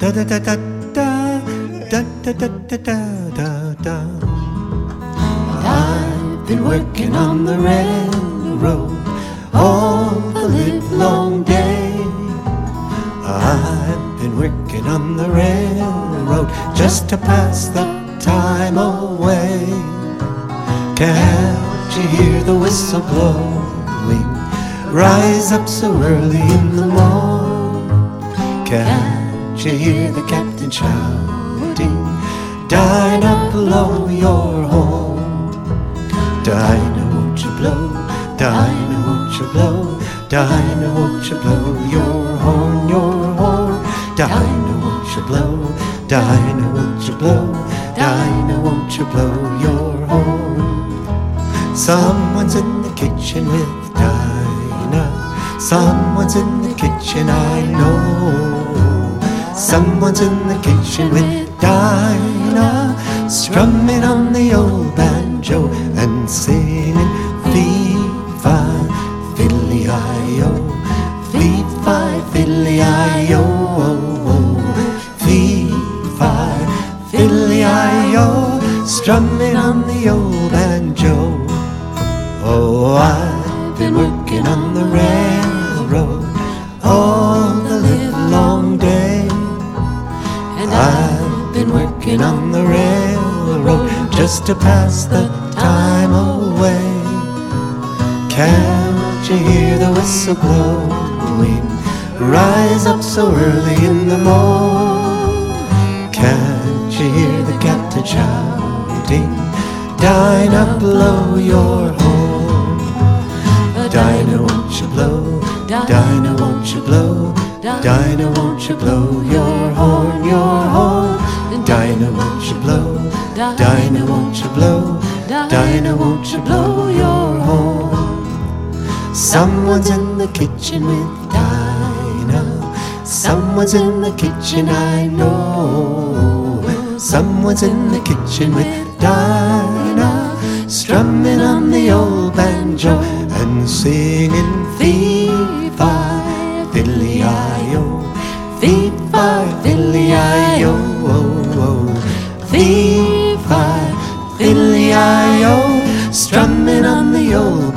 da da da da da da da da da da da. I've been working on the railroad all the livelong day. I've been working on the railroad just to pass the time away. Can't you hear the whistle blowing? Rise up so early in the morn. Can't you hear the captain shouting? Dinah, blow your horn. Dinah, won't you blow? Dinah, won't you blow? Dinah, won't you blow your horn, your horn? Dinah, won't you blow? Dinah, won't you blow? Dinah, won't you blow your horn? Someone's in the kitchen with Dinah. Someone's in the kitchen, I know. Someone's in the kitchen with Dinah, strumming on the old banjo and singing fee-fi, fiddly-i-o, fee-fi, fiddly-i-o, fee-fi, fiddly-i-o, strumming on the old banjo. Oh, I've been working on the railroad all the livelong day, and I've been working on the railroad just to pass the time away. Can't you hear the whistle blowing? Rise up so early in the morn. Can't you hear the captain shouting? Dinah, blow your horn. Dinah, won't you blow? Dinah, won't you blow? Dinah, won't you blow your horn, your horn? Dinah, won't you blow? Dinah, won't you blow? Dinah, won't you blow your horn? Someone's in the kitchen with Dinah. Someone's in the kitchen, I know. Someone's in the kitchen with Dinah, strumming on the old banjo and singing fee-fi, fiddly-i-o, fee-fi, fiddly-i-o, fee-fi, fiddly-i-o, strumming on the old